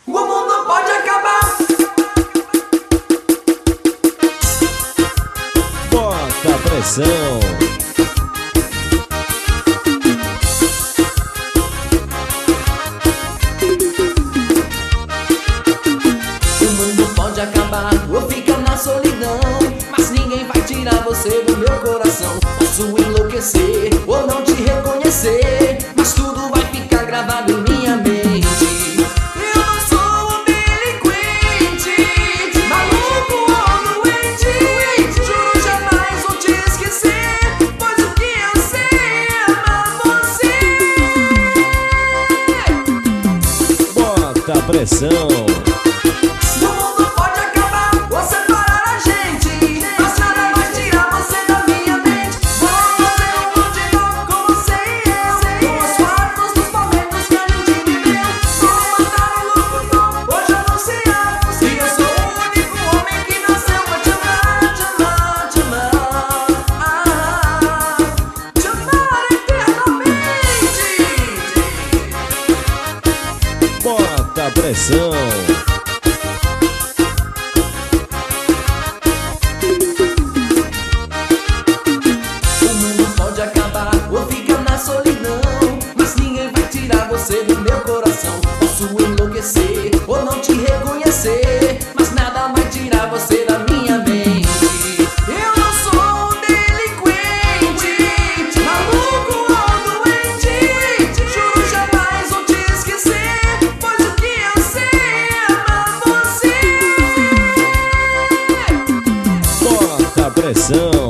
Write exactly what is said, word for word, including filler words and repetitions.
O mundo pode acabar. Bota pressão. O mundo pode acabar ou ficar na solidão, mas ninguém vai tirar você do meu coração. Posso enlouquecer ou não te reconhecer, mas tudo vai ficar gravado em minha mente. Eu não sou um delinquente, maluco ou doente. Juro jamais vou te esquecer, pois o que eu sei é amar você. Bota pressão. Bota pressão. O mundo pode acabar ou ficar na solidão, mas ninguém vai tirar você do meu coração. Posso enlouquecer ou não te reconhecer, mas nada vai tirar você da minha mente. Eu não sou um delinquente, maluco ou doente. Juro jamais vou te esquecer, pois o que eu sei é amar você. Bota pressão.